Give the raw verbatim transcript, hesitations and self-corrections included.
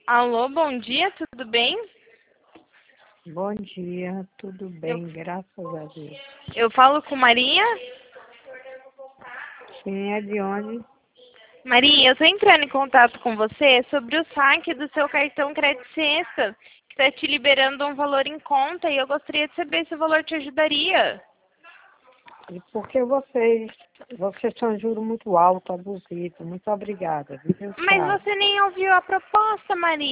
Alô, bom dia, tudo bem? Bom dia, tudo bem, eu... graças a Deus. Eu falo com Maria? Quem é de onde? Maria, eu estou entrando em contato com você sobre o saque do seu cartão Crédito Sexta, que está te liberando um valor em conta e eu gostaria de saber se o valor te ajudaria. E porque vocês, vocês são juros muito alto, abusivo. Muito obrigada. Viu? Mas você nem ouviu a proposta, Maria.